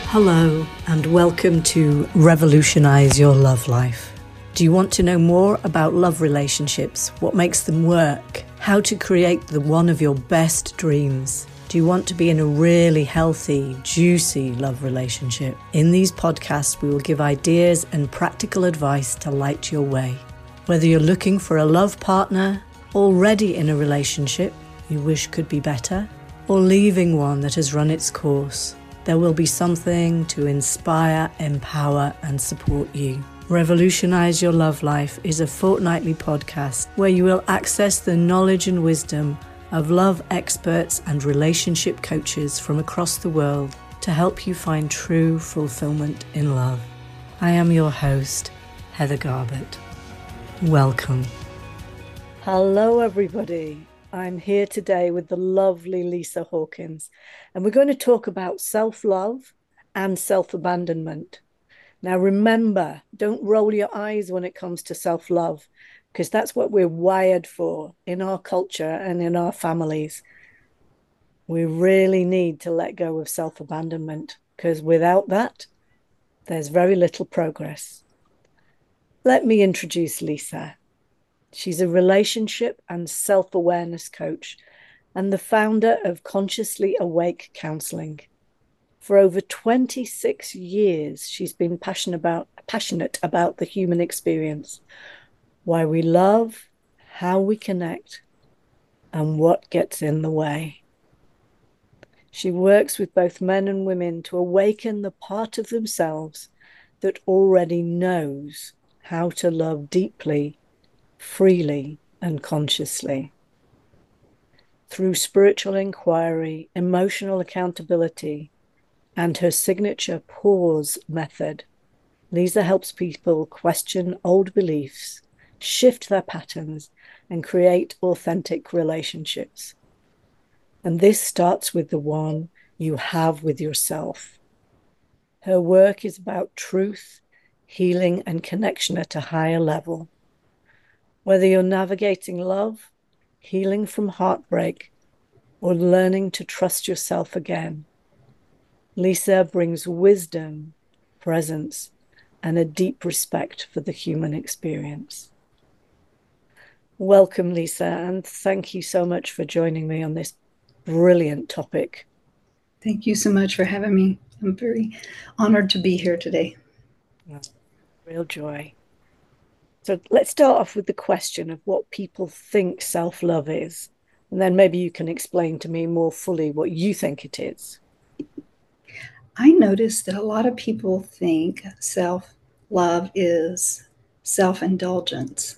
Hello, and welcome to Revolutionize Your Love Life. Do you want to know more about love relationships, what makes them work, how to create the one of your best dreams? Do you want to be in a really healthy, juicy love relationship? In these podcasts, we will give ideas and practical advice to light your way. Whether you're looking for a love partner, already in a relationship you wish could be better, or leaving one that has run its course, there will be something to inspire, empower, and support you. Revolutionize Your Love Life is a fortnightly podcast where you will access the knowledge and wisdom of love experts and relationship coaches from across the world to help you find true fulfillment in love. I am your host, Heather Garbett. Welcome. Hello, everybody. I'm here today with the lovely Lisa Hawkins, and we're going to talk about self-love and self-abandonment. Now, remember, don't roll your eyes when it comes to self-love, because that's what we're wired for in our culture and in our families. We really need to let go of self-abandonment, because without that, there's very little progress. Let me introduce Lisa. She's a relationship and self-awareness coach and the founder of Consciously Awake Counseling. For over 26 years, she's been passionate about the human experience, why we love, how we connect, and what gets in the way. She works with both men and women to awaken the part of themselves that already knows how to love deeply, freely, and consciously. Through spiritual inquiry, emotional accountability, and her signature pause method, Lisa helps people question old beliefs, shift their patterns, and create authentic relationships. And this starts with the one you have with yourself. Her work is about truth, healing, and connection at a higher level. Whether you're navigating love, healing from heartbreak, or learning to trust yourself again, Lisa brings wisdom, presence, and a deep respect for the human experience. Welcome, Lisa, and thank you so much for joining me on this brilliant topic. Thank you so much for having me. I'm very honored to be here today. Real joy. So let's start off with the question of what people think self-love is, and then maybe you can explain to me more fully what you think it is. I noticed that a lot of people think self-love is self-indulgence.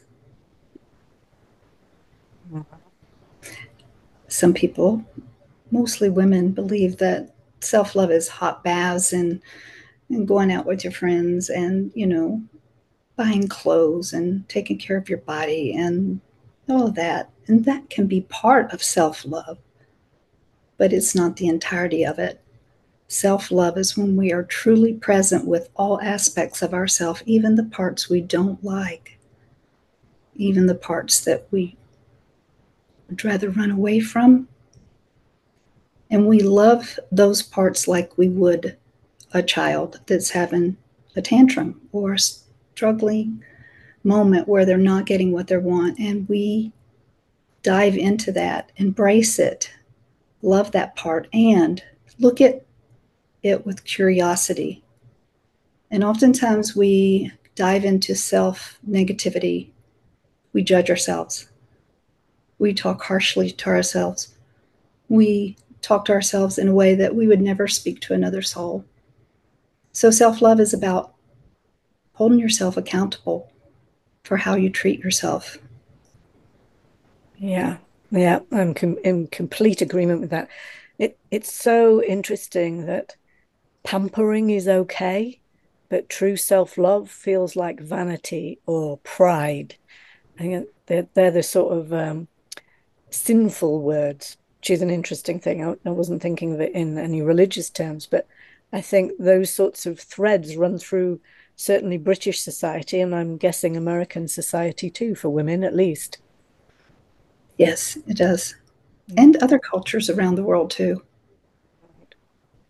Some people, mostly women, believe that self-love is hot baths and going out with your friends and, buying clothes and taking care of your body and all of that. And that can be part of self-love, but it's not the entirety of it. Self-love is when we are truly present with all aspects of ourselves, even the parts we don't like, even the parts that we would rather run away from. And we love those parts like we would a child that's having a tantrum or a struggling moment where they're not getting what they want. And we dive into that, embrace it, love that part, and look at it with curiosity. And oftentimes we dive into self-negativity. We judge ourselves. We talk harshly to ourselves. We talk to ourselves in a way that we would never speak to another soul. So self-love is about holding yourself accountable for how you treat yourself. Yeah, I'm in complete agreement with that. It's so interesting that pampering is okay, but true self-love feels like vanity or pride. I think they're the sort of sinful words, which is an interesting thing. I wasn't thinking of it in any religious terms, but I think those sorts of threads run through certainly British society, and I'm guessing American society too, for women at least. Yes, it does. And other cultures around the world too.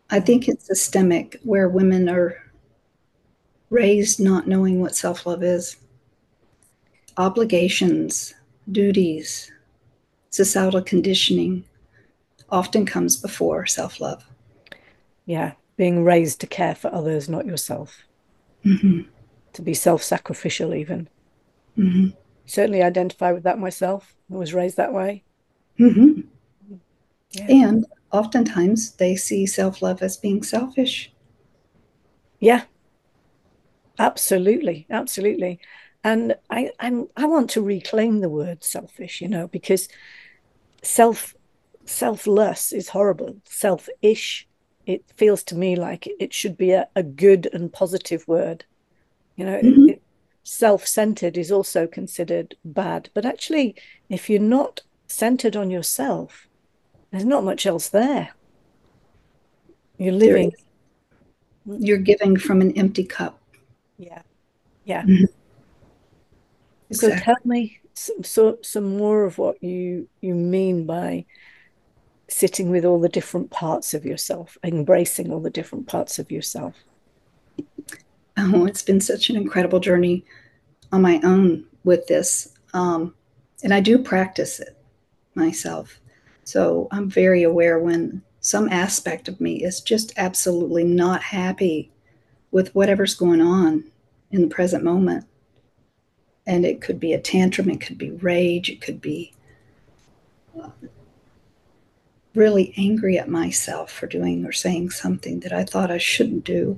I think it's systemic where women are raised not knowing what self love is. Obligations, duties, societal conditioning often comes before self love. Yeah, being raised to care for others, not yourself, Mm-hmm. to be self-sacrificial even. Mm-hmm. Certainly identify with that myself. I was raised that way. Mm-hmm. Yeah. And oftentimes they see self love as being selfish. Yeah, absolutely. Absolutely. And I want to reclaim the word selfish, because self selfless is horrible. Selfish, it feels to me like it should be a good and positive word. Mm-hmm. Self-centered is also considered bad. But actually, if you're not centered on yourself, there's not much else there. You're There living. is, you're giving from an empty cup. Yeah, yeah. Mm-hmm. So tell Exactly. me some more of what you mean by sitting with all the different parts of yourself, embracing all the different parts of yourself. Oh, it's been such an incredible journey on my own with this. And I do practice it myself. So I'm very aware when some aspect of me is just absolutely not happy with whatever's going on in the present moment. And it could be a tantrum, it could be rage, it could be really angry at myself for doing or saying something that I thought I shouldn't do.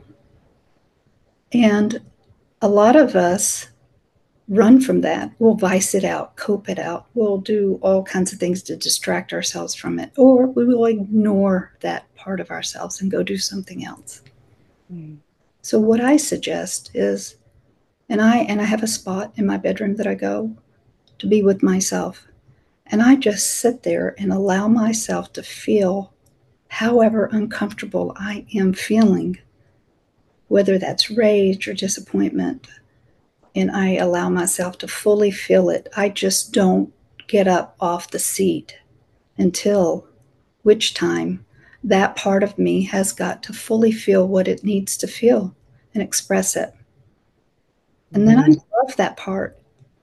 And a lot of us run from that. We'll vice it out, cope it out. We'll do all kinds of things to distract ourselves from it, or we will ignore that part of ourselves and go do something else. Mm. So what I suggest is, and I have a spot in my bedroom that I go to be with myself, and I just sit there and allow myself to feel however uncomfortable I am feeling, whether that's rage or disappointment, and I allow myself to fully feel it. I just don't get up off the seat until which time that part of me has got to fully feel what it needs to feel and express it. And then I Mm. love that part.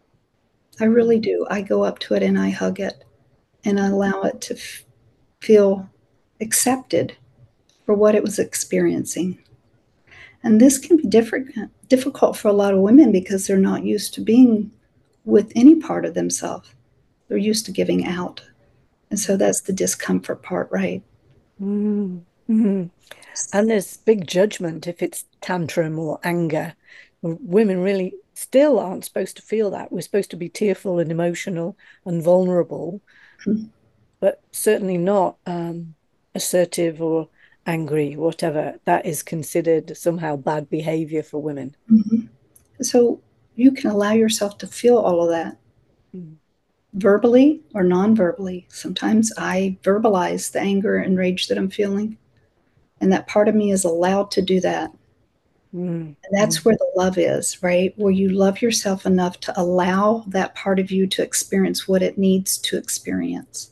I really do. I go up to it and I hug it and I allow it to feel accepted for what it was experiencing. And this can be difficult for a lot of women because they're not used to being with any part of themselves. They're used to giving out. And so that's the discomfort part, right? Mm. Mm. And there's big judgment if it's tantrum or anger. Women really still aren't supposed to feel that. We're supposed to be tearful and emotional and vulnerable, but certainly not assertive or angry, whatever. That is considered somehow bad behavior for women. Mm-hmm. So you can allow yourself to feel all of that Mm. verbally or non verbally. Sometimes I verbalize the anger and rage that I'm feeling, and that part of me is allowed to do that. Mm. And that's Mm. where the love is, right? Where you love yourself enough to allow that part of you to experience what it needs to experience.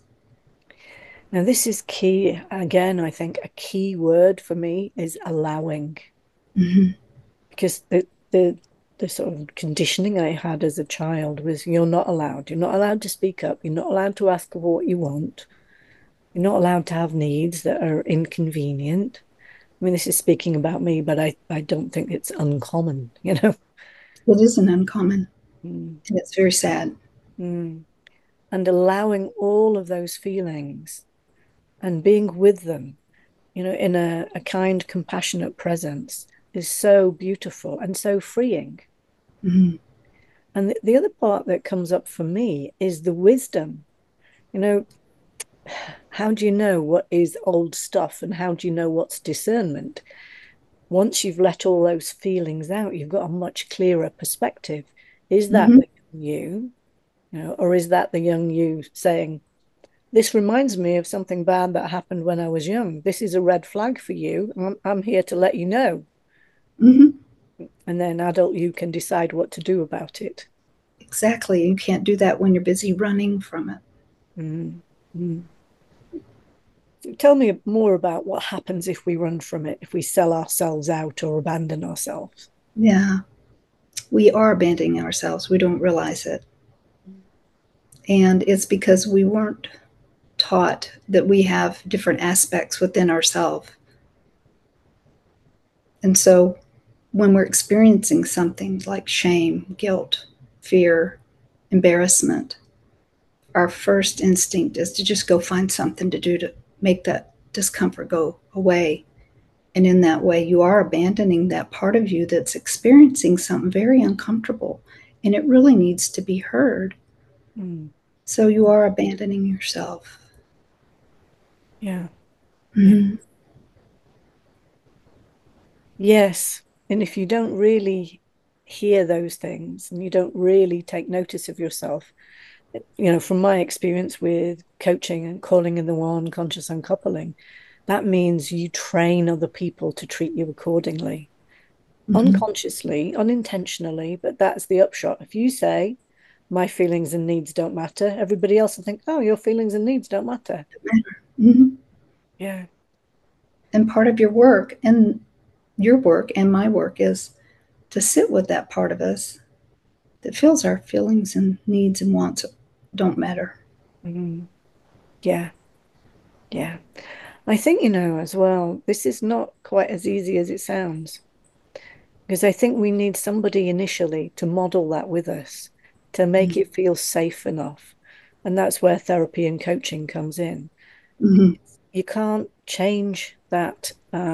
Now, this is key. Again, I think a key word for me is allowing, Mm-hmm. because the sort of conditioning I had as a child was you're not allowed. You're not allowed to speak up. You're not allowed to ask for what you want. You're not allowed to have needs that are inconvenient. I mean, this is speaking about me, but I don't think it's uncommon. It isn't uncommon, Mm. and it's very sad. Mm. And allowing all of those feelings and being with them, in a kind, compassionate presence is so beautiful and so freeing. Mm-hmm. And the other part that comes up for me is the wisdom. You know, how do you know what is old stuff and how do you know what's discernment? Once you've let all those feelings out, you've got a much clearer perspective. Is that Mm-hmm. the young or is that the young you saying, this reminds me of something bad that happened when I was young. This is a red flag for you. I'm here to let you know. Mm-hmm. And then adult you can decide what to do about it. Exactly. You can't do that when you're busy running from it. Mm. Mm. Tell me more about what happens if we run from it, if we sell ourselves out or abandon ourselves. Yeah, we are abandoning ourselves. We don't realize it. And it's because we weren't taught that we have different aspects within ourselves. And so when we're experiencing something like shame, guilt, fear, embarrassment, our first instinct is to just go find something to do to make that discomfort go away. And in that way, you are abandoning that part of you that's experiencing something very uncomfortable and it really needs to be heard. Mm. So you are abandoning yourself. Yeah. Yeah. Mm-hmm. Yes. And if you don't really hear those things and you don't really take notice of yourself, from my experience with coaching and calling in the one, conscious uncoupling, that means you train other people to treat you accordingly, Mm-hmm. unconsciously, unintentionally, but that's the upshot. If you say, my feelings and needs don't matter, everybody else will think, oh, your feelings and needs don't matter. Mm-hmm. Yeah. And part of your work and your work and my work is to sit with that part of us that feels our feelings and needs and wants don't matter. Mm. Yeah. Yeah. I think, as well, this is not quite as easy as it sounds, because I think we need somebody initially to model that with us, to make Mm-hmm. it feel safe enough. And that's where therapy and coaching comes in. Mm-hmm. You can't change that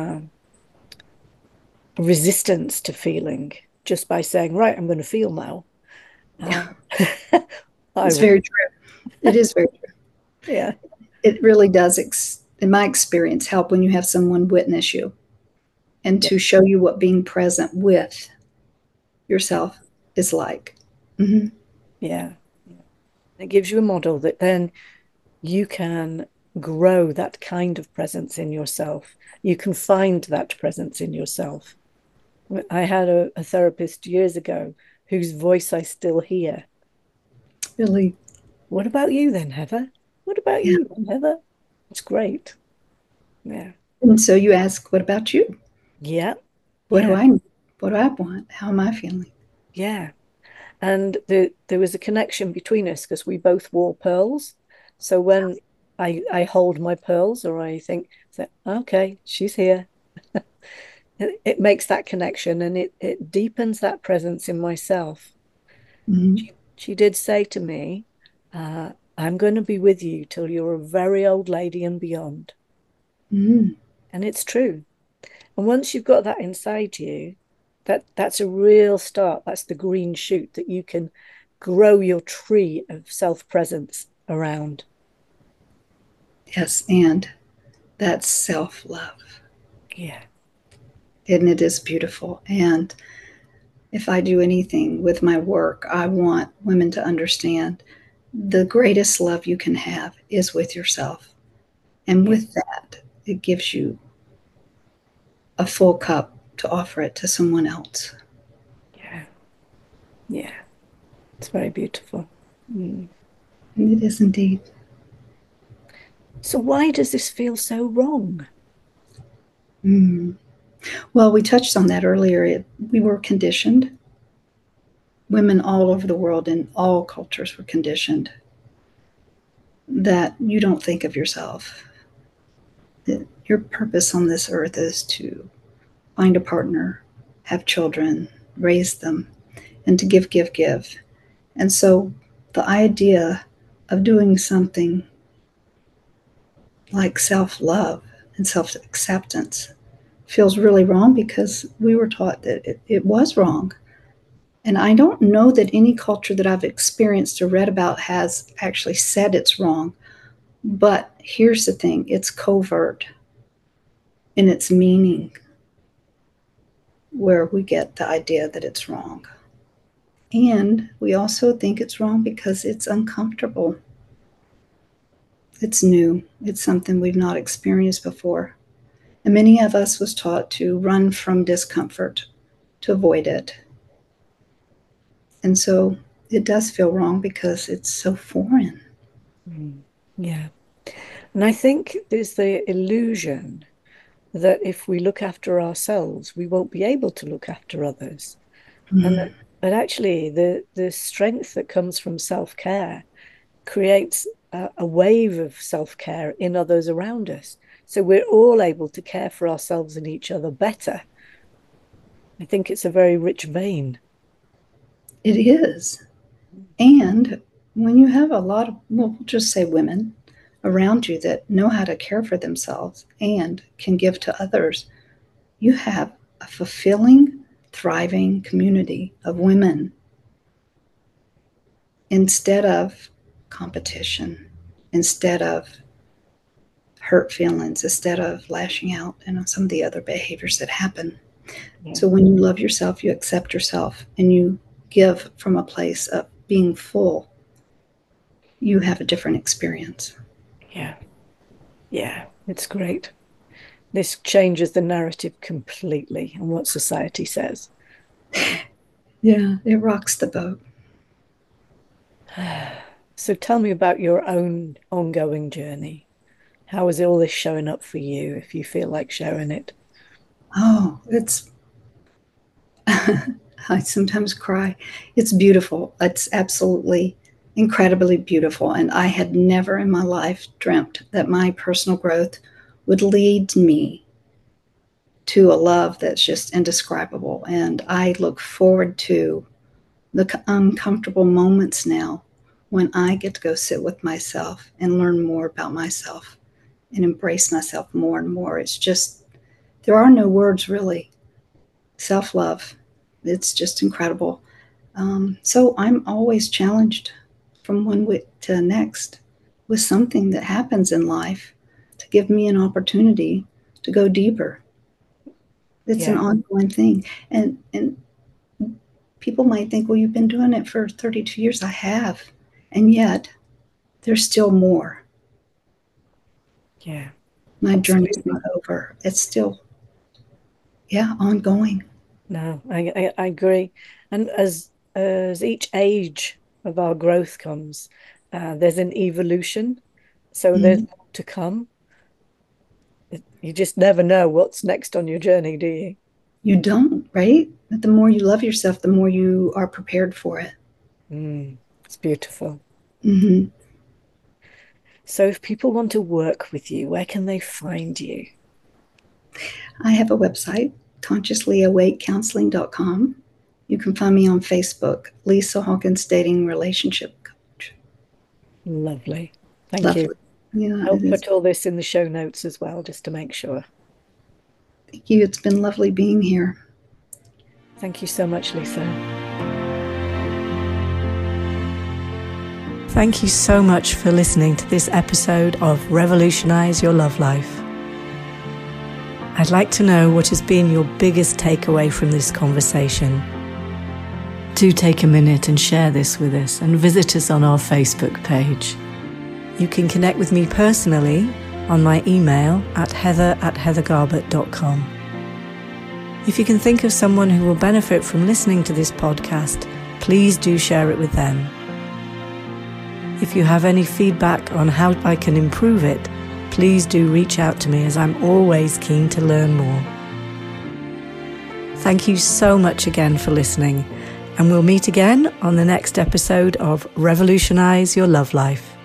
resistance to feeling just by saying, right, I'm going to feel now. Yeah, Uh, I it's would. very true. It is very true. Yeah. It really does, in my experience, help when you have someone witness you and Yeah. to show you what being present with yourself is like. Mm-hmm. Yeah. It gives you a model that then you can grow that kind of presence in yourself. You can find that presence in yourself. I had a therapist years ago whose voice I still hear. Really, What about you then, Heather? What about yeah. you then, Heather? It's great. Yeah. And so you ask, what about you? Yeah. What do Yeah. I need? What do I want? How am I feeling? Yeah. And there was a connection between us because we both wore pearls. So when I hold my pearls or I think, okay, she's here, it makes that connection and it deepens that presence in myself. Mm-hmm. She did say to me, I'm going to be with you till you're a very old lady and beyond. Mm-hmm. And it's true. And once you've got that inside you, that's a real start. That's the green shoot that you can grow your tree of self-presence around. Yes, and that's self love. Yeah. And it is beautiful. And if I do anything with my work, I want women to understand the greatest love you can have is with yourself. And Yeah. with that, it gives you a full cup to offer it to someone else. Yeah. Yeah. It's very beautiful. Mm. And it is indeed. So why does this feel so wrong? Mm. Well, we touched on that earlier. We were conditioned. Women all over the world in all cultures were conditioned that you don't think of yourself. That your purpose on this earth is to find a partner, have children, raise them, and to give, give, give. And so the idea of doing something like self love and self acceptance feels really wrong because we were taught that it was wrong. And I don't know that any culture that I've experienced or read about has actually said it's wrong. But here's the thing, it's covert in its meaning, where we get the idea that it's wrong. And we also think it's wrong because it's uncomfortable. It's new. It's something we've not experienced before. And many of us was taught to run from discomfort, to avoid it. And so it does feel wrong because it's so foreign. Mm. Yeah. And I think there's the illusion that if we look after ourselves, we won't be able to look after others. And Mm. but actually, the strength that comes from self-care creates a wave of self-care in others around us. So we're all able to care for ourselves and each other better. I think it's a very rich vein. It is. And when you have a lot of, well, we'll just say women around you that know how to care for themselves and can give to others, you have a fulfilling, thriving community of women instead of competition, instead of hurt feelings, instead of lashing out and some of the other behaviors that happen. Yeah. So when you love yourself, you accept yourself, and you give from a place of being full, you have a different experience. Yeah. Yeah. It's great. This changes the narrative completely on what society says. Yeah, it rocks the boat. So tell me about your own ongoing journey. How is all this showing up for you, if you feel like sharing it? Oh, it's, I sometimes cry. It's beautiful. It's absolutely incredibly beautiful. And I had never in my life dreamt that my personal growth would lead me to a love that's just indescribable. And I look forward to the uncomfortable moments now when I get to go sit with myself and learn more about myself and embrace myself more and more. It's just, there are no words really. Self love, it's just incredible. So I'm always challenged from one week to the next with something that happens in life to give me an opportunity to go deeper. It's an ongoing thing. And people might think, well, you've been doing it for 32 years. I have. And yet there's still more. Yeah. My journey's Absolutely. not over. It's still, ongoing. No, I agree. And as each age of our growth comes, there's an evolution. So there's Mhm. more to come. You just never know what's next on your journey, do you? You don't, right? But the more you love yourself, the more you are prepared for it. It's beautiful. Hmm. So if people want to work with you, where can they find you? I have a website, consciouslyawakecounseling.com. You can find me on Facebook, Lisa Hawkins Dating Relationship Coach. Lovely. Thank you. Lovely. Yeah, I'll it is. put all this in the show notes as well, just to make sure. Thank you. It's been lovely being here. Thank you so much, Lisa. Thank you so much for listening to this episode of Revolutionize Your Love Life. I'd like to know what has been your biggest takeaway from this conversation. Do take a minute and share this with us, and visit us on our Facebook page. You can connect with me personally on my email at heather@heathergarbett.com. If you can think of someone who will benefit from listening to this podcast, please do share it with them. If you have any feedback on how I can improve it, please do reach out to me, as I'm always keen to learn more. Thank you so much again for listening, and we'll meet again on the next episode of Revolutionize Your Love Life.